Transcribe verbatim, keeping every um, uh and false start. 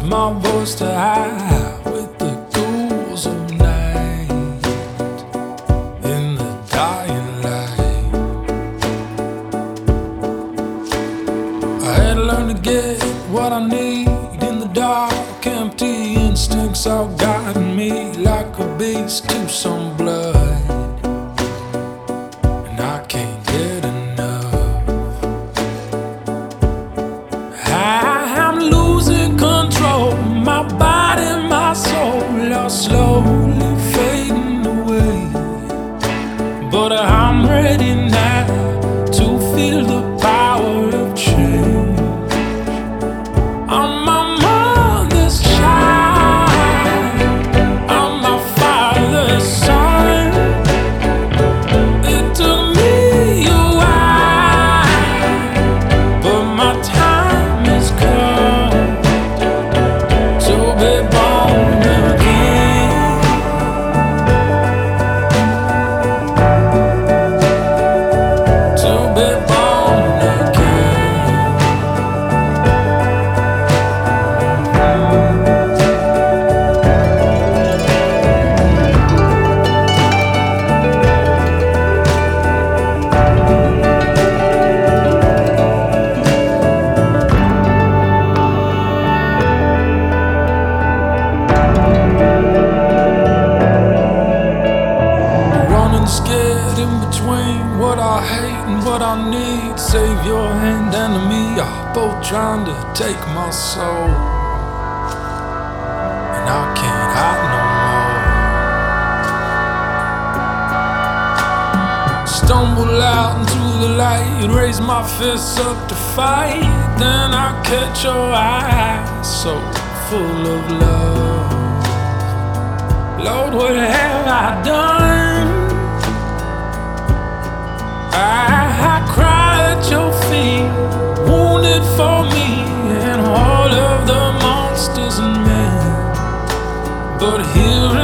my voice to high with the ghouls of night in the dying light. I had to learn to get what I need in the dark. Empty instincts all guiding me like a beast to some blood, and I can't get enough. I'm losing control, my body, my soul are slowly fading away, but I'm ready now to feel the power of change. I'm my mother's child, I'm my father's son. It took me a while, but my time has come to be born again. To be born again. Running scared in between what I hate and what I need. Savior and enemy are both trying to take my soul, and I can't hide no more. Stumble out into the light, raise my fists up to fight. Then I catch your eyes so full of love. Lord, what have I done? I, I cry at your feet, wounded for me and all of the monsters and men. But here